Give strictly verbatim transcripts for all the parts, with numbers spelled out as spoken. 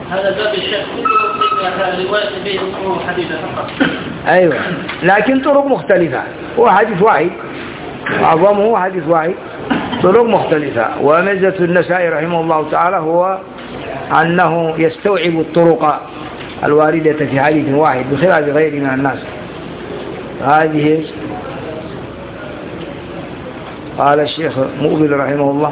هذا باب الشيخ كله رواية به أمور حديثة فقط. أيوة لكن طرق مختلفة، هو حديث واحد أعظمه حديث واحد طرق مختلفة. وميزة النسائي رحمه الله تعالى هو أنه يستوعب الطرق الواردة في حديث واحد بخلاف غيره من الناس. هذه قال الشيخ مقبل رحمه الله: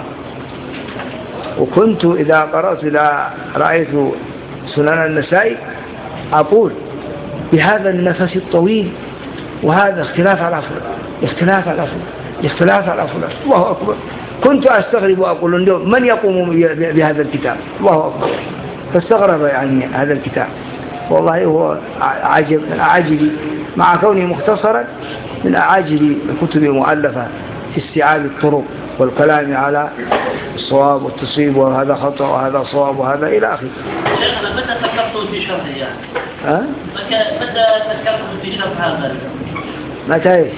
وكنت إذا قرأت إذا رأيت سنن النسائي أقول بهذا النفس الطويل وهذا اختلاف على فلان اختلاف على فلان اختلاف على فلان الله أكبر. كنت أستغرب وأقول من يقوم بهذا الكتاب؟ الله أكبر. فاستغرب يعني هذا الكتاب، والله هو عجب من أعاجب مع كونه مختصرا من أعاجب الكتب المؤلفة في استيعاب الطرق والكلام على الصواب والتصيب وهذا خطأ وهذا صواب وهذا إلى آخره. شيخنا متى فكرتوا في شرحه يعني؟ ها؟ متى فكرتوا في شرح هذا؟ متى ايش؟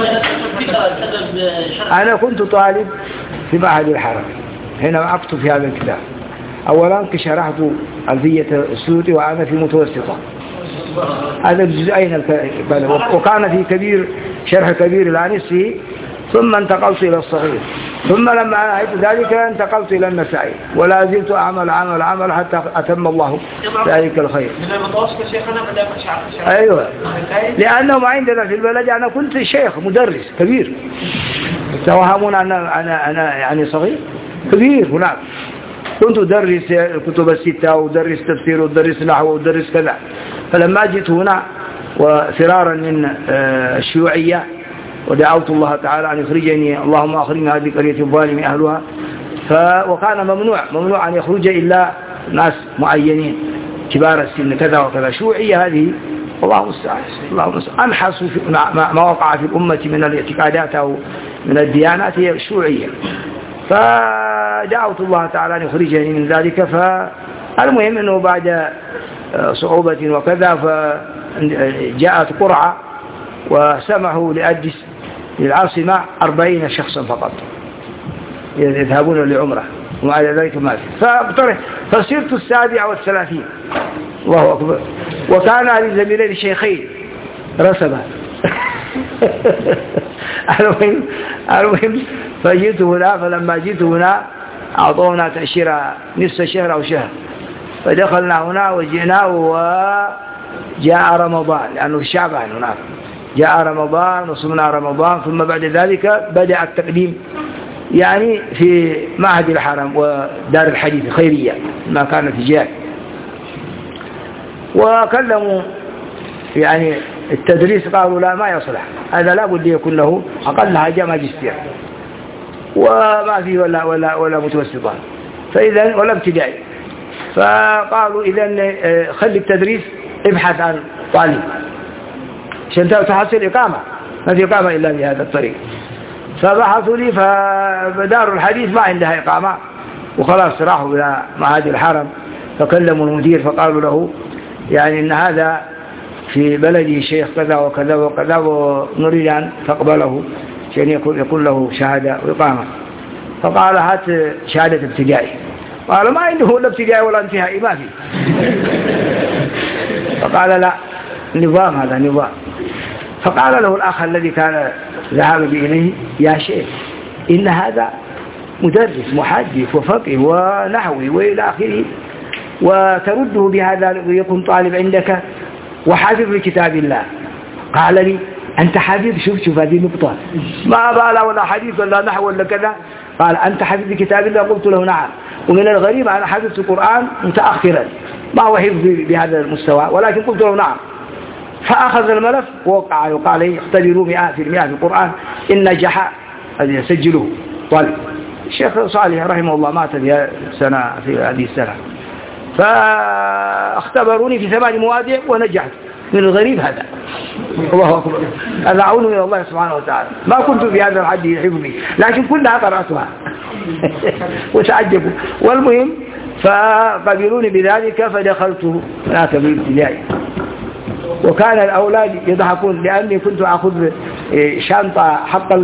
أنا كنت طالب في معهد الحرم هنا أكتب في هذا الكتاب. أولا شرحت ألفية السيوطي وأنا في متوسطة، هذا الجزئين، وكان في كبير شرح كبير العنسي، ثم انتقلت إلى الصغير، ثم لما أنهيت ذلك انتقلت إلى النسائي، ولا زلت أعمل عمل عمل حتى أتم الله ذلك الخير. من المتوسط شيخنا بدأ مشاعر. أيوة، لأنه عندنا في البلد أنا كنت شيخ مدرس كبير، توهمون أنا أنا أنا يعني صغير كبير هناك. كنت أدرس الكتب الستة وأدرس تفسير وأدرس نحو وأدرس كذا. فلما جئت هنا وفرارا من الشيوعية ودعوت الله تعالى أن يخرجني، اللهم أخرجني هذه القرية الظالم أهلها، ف... وكان ممنوع ممنوع أن يخرج إلا ناس معينين كبار السن كذا وكذا. شيوعية هذه الله المستعان، الله المستعان. أنحس ما وقع في الأمة من الاعتقادات أو من الديانات هي الشيوعية. فدعوت الله تعالى أن يخرجني من ذلك. فالمهم أنه بعد صعوبة وكذا فجاءت قرعة وسمحوا لأدس للعاصمة أربعين شخصا فقط يذهبون لعمرة، ومع ذلك ما في. فصرت السابع والثلاثين، الله أكبر. وكان علي زميلين الشيخين رسبا المهم المهم فجئت هنا. فلما جئت هنا أعطونا تأشيرة نصف شهر أو شهر، فدخلنا هنا وجئنا وجاء رمضان لأنه الشعبان هناك. جاء رمضان وصمنا رمضان، ثم بعد ذلك بدأ التقديم يعني في معهد الحرم ودار الحديث الخيرية ما كانت جاء. وكلموا يعني التدريس قالوا لا ما يصلح هذا، لا بد يكون له أقل حاجة ماجستير وما فيه ولا ولا ولا متوسطة، فإذا ولا ابتدائي. فقالوا إذا خلي التدريس ابحث عن طالب عشان تحصل إقامة، ما في إقامة إلا بهذا الطريق. فبحثوا لي، فدار الحديث ما عندها إقامة، وخلاص راحوا إلى معهد الحرم. فكلموا المدير فقالوا له يعني إن هذا في بلده شيخ كذا وكذا وكذا ونريد أن تقبله عشان يكون يكون له شهادة وإقامة. فقال هات شهادة ابتدائي. قال ما عنده ولا ابتدائي ولا انتهائي ما في. فقال لا، نظام هذا نظام. فقال له الأخ الذي كان ذهب إليه يا شيخ إن هذا مدرس محدث وفقه ونحوي وإلى آخره، وترده بهذا ويكون طالب عندك وحافظ لكتاب الله. قال لي أنت حافظ؟ شوف شوف هذه النقطة، ما بالا ولا حديث ولا نحو ولا كذا. قال أنت حافظ لكتاب الله؟ قلت له نعم. ومن الغريب أنا حفظت القرآن متأخرا ما هو حفظ بهذا المستوى، ولكن قلت له نعم. فأخذ الملف ووقع يقال لي اختبروا مئة في المئة في القرآن إن نجح سجلوه. طالب الشيخ صالح رحمه الله مات في سنة في هذه السنة، فاختبروني في ثمان مواضيع ونجحت. من الغريب هذا، الله أكبر، هذا عون من الله سبحانه وتعالى. ما كنت في هذا الحد حفظي لكن كلها قرأتها وتعجبوا. والمهم فقبلوني بذلك فدخلت هناك بالابتدائي. وكان الأولاد يضحكون لأني كنت أخذ شنطة حق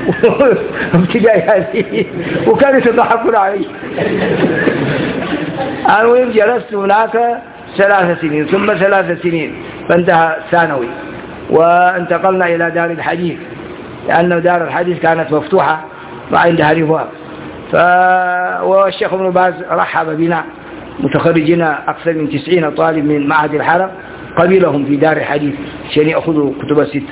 الابتدائي هذه، وكانوا يضحكون علي المهم جلست هناك ثلاث سنين ثم ثلاث سنين فانتهى ثانوي، وانتقلنا إلى دار الحديث لأن دار الحديث كانت مفتوحة وعندها رفاق. ف... والشيخ ابن باز رحب بنا متخرجين أكثر من تسعين طالب من معهد الحرم، قبلهم في دار الحديث عشان يأخذوا كتب الستة.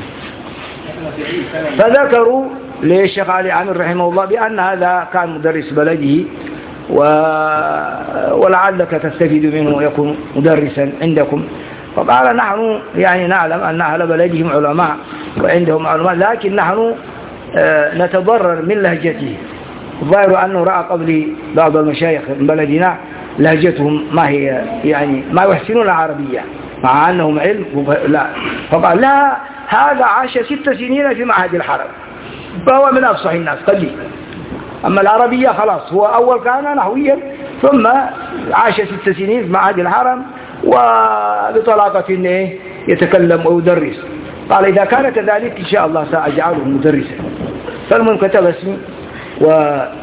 فذكروا للشيخ علي عامر رحمه الله بأن هذا كان مدرس بلده و... ولعلك تستفيد منه ويكون مدرسا عندكم. فقال نحن يعني نعلم أن أهل بلدهم علماء وعندهم علماء، لكن نحن نتضرر من لهجته. الظاهر أنه رأى قبل بعض المشايخ من بلدنا لهجتهم ما هي يعني ما يحسنون العربية مع أنهم علم لا. فقال لا، هذا عاش ست سنين في معهد الحرم فهو من أفصح الناس قليل، أما العربية خلاص هو أول كان نحويا ثم عاش ست سنين في معهد الحرم وبطلاقة يتكلم ويدرس. قال إذا كان كذلك إن شاء الله سأجعله مدرسا. فالمهم كتب اسمي وجاء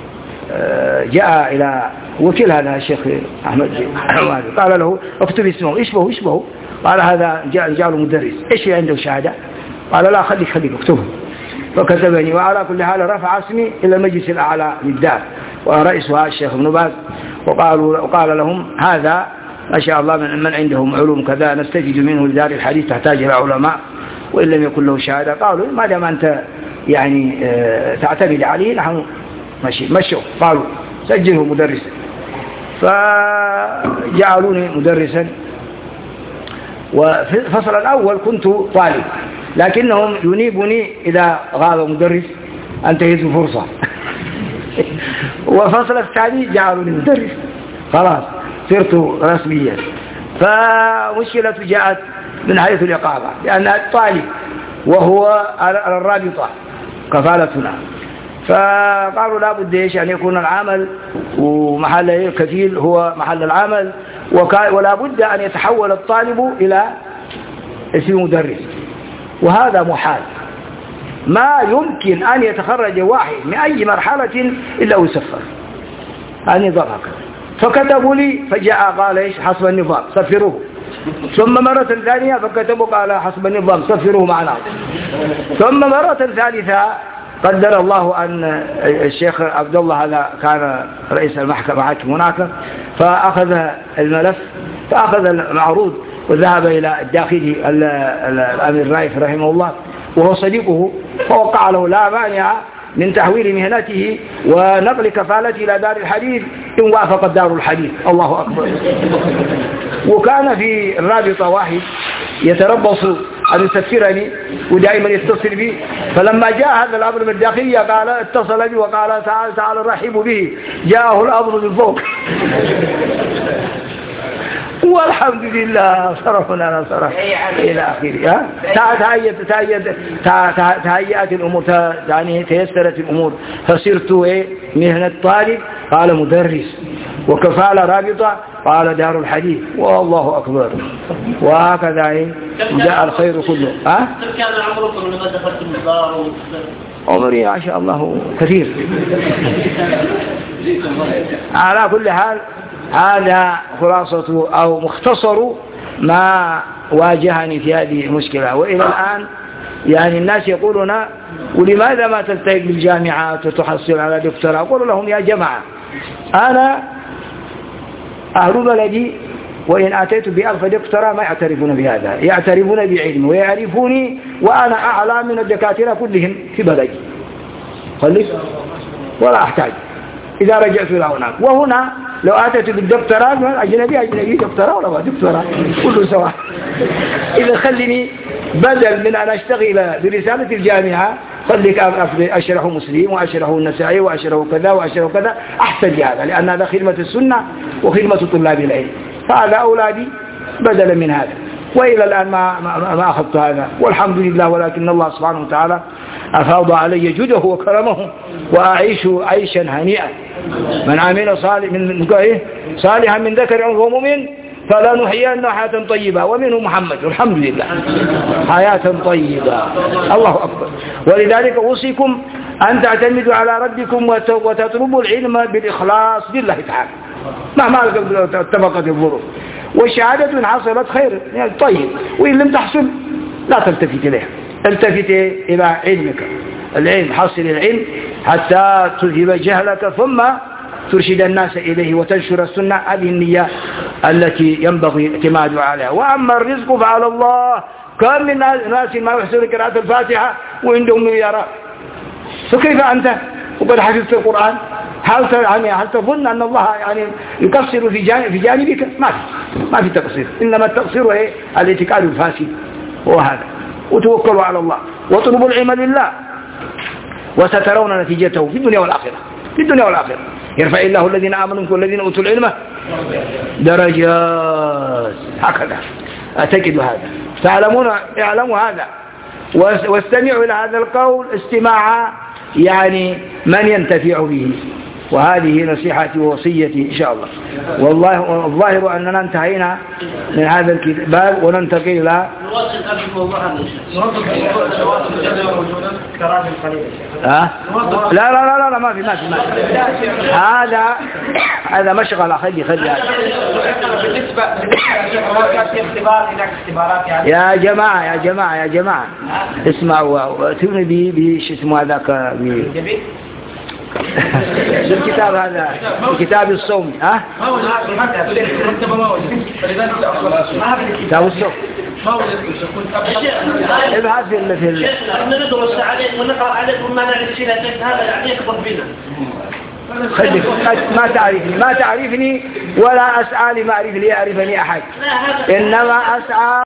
إلى وكيل هذا الشيخ أحمد قال له اكتب اسمه اشبه اشبه. قال هذا جعله مدرس، ايش عنده شهادة؟ قال لا خليك خليك اكتبه. فكتبني، وعلى كل حال رفع اسمي إلى المجلس الأعلى للدار ورئيسها الشيخ ابن باز، وقالوا وقال لهم هذا ما شاء الله من, من عندهم علوم كذا نستجد منه لدار الحديث تحتاج إلى علماء وإن لم يكن له شهادة. قالوا ما دام أنت يعني اه تعتمد عليه نحن ماشي مشوا. قالوا سجله مدرسا، فجعلوني مدرسا. وفي الفصل الأول كنت طالب لكنهم ينيبني إذا غاب مدرس أنتهز فرصة. وفصل الثاني جعلوني مدرس خلاص صرت رسميا. فمشكلة جاءت من حيث الإقامة لأن الطالب وهو على الرابطة كفالتنا، فقالوا لا بد إيش أن يكون العمل ومحل الكفيل هو محل العمل، ولا بد أن يتحول الطالب إلى اسم مدرس، وهذا محال. ما يمكن أن يتخرج واحد من أي مرحلة إلا ويسفر. النظام هكذا. فكتبوا لي فجاء قال إيش حسب النظام سفروه، ثم مرة ثانية فكتبوا قال حسب النظام سفروه معنا، ثم مرة ثالثة قدر الله أن الشيخ عبد الله هذا كان رئيس المحكمة حاكم هناك، فأخذ الملف فأخذ المعروض وذهب إلى الداخلي الأمير رايف رحمه الله وهو صديقه، فوقع له لا مانع من تحويل مهنته ونقل كفالته إلى دار الحديث إن وافقت دار الحديث. الله أكبر. وكان في الرابطة واحد يتربص أن يسفرني ودائما يتصل بي، فلما جاء هذا الأمر من الداخلية قال اتصل بي وقال تعال تعال رحب به، جاءه الأمر من فوق. والحمد لله صرفنا صرف إلى آخره. تهيأت الأمور يعني تيسرت الأمور، فصرت مهنة طالب قال مدرس، وكفالة رابطة قال دار الحديث، والله أكبر. وهكذا جاء الخير كله. ها؟ كان عمركم لما دخلت النظار؟ عمري ما شاء الله كثير. على كل حال هذا خلاصة أو مختصر ما واجهني في هذه المشكلة. وإلى الآن يعني الناس يقولون ولماذا ما تلتهج بالجامعات وتحصل على دكتوراه؟ أقول لهم يا جماعة أنا أهل بلدي وإن أتيت بألف دكتوراه ما يعترفون بهذا، يعترفون بعلمي ويعرفوني وأنا أعلى من الدكاترة كلهم في بلدي، خلص ولا أحتاج إذا رجعت إلى هناك. وهنا لو أتيت بالدكتوراه أجنبي أجنبي دكتوراه ولا دكتوراه كله سواء. إذا خليني بدل من أن أشتغل برسالة الجامعة خليك أشرح مسلم وأشرح النسائي وأشرح كذا وأشرح كذا، أحسن لهذا لأن هذا خدمة السنة وخدمة طلاب العلم، فهذا أولادي بدلا من هذا. وإلى الآن ما, ما, ما أخذت هذا والحمد لله، ولكن الله سبحانه وتعالى أفاض علي جوده وكرمه وأعيش عيشا هنيئا. من عمل صالح من صالحا من ذكر أو مؤمن فلا نحيينه حياة طيبة، ومنه محمد الحمد لله حياة طيبة. الله أكبر. ولذلك أوصيكم أن تعتمدوا على ربكم وتطلبوا العلم بالإخلاص لله تعالى. ما ما اتفقت الظروف. والشهادة إن حصلت خير يعني طيب، وإن لم تحصل لا تلتفت إليها، التفت إلى علمك. العلم، حصل العلم حتى تذهب جهلك ثم ترشد الناس إليه وتنشر السنة. هذه النية التي ينبغي اعتماد عليها. وأما الرزق فعلى الله. كم من ناس ما يحسن قراءة الفاتحة وعندهم مليارات، فكيف أنت وقد حفظت القرآن؟ هل يعني هل تظن أن الله يعني يقصر في جانب في جانبك؟ ما في ما في تقصير، إنما التقصير هو الاعتقاد الفاسد. وهذا وتوكلوا على الله واطلبوا العلم لله وسترون نتيجته في الدنيا والآخرة. في الدنيا والآخرة يرفع الله الذين آمنوا منكم والذين أوتوا العلم درجات. هكذا أعتقد هذا، تعلمون اعلموا هذا واستمعوا إلى هذا القول استماع يعني من ينتفع به. وهذه نصيحتي ووصيتي إن شاء الله. والله الظاهر أننا انتهينا من هذا الكتاب وننتقل إلى ها؟ لا لا لا لا ما في ما في ما في هذا هذا مشغل. خلي خلي هذا يا جماعة يا جماعة يا جماعة اسمعوا واتوني بي بي شو اسمه هذاك الكتاب هذا كتاب الصوم. ها كتاب الصوم ابحث في ال في ال ندرس عليك ونقرأ عليك وما نعرف شيء هذا يعني يكبر بنا. خليك ما تعرفني ما تعرفني ولا أسعى لمعرفة ليعرفني أحد، إنما أسعى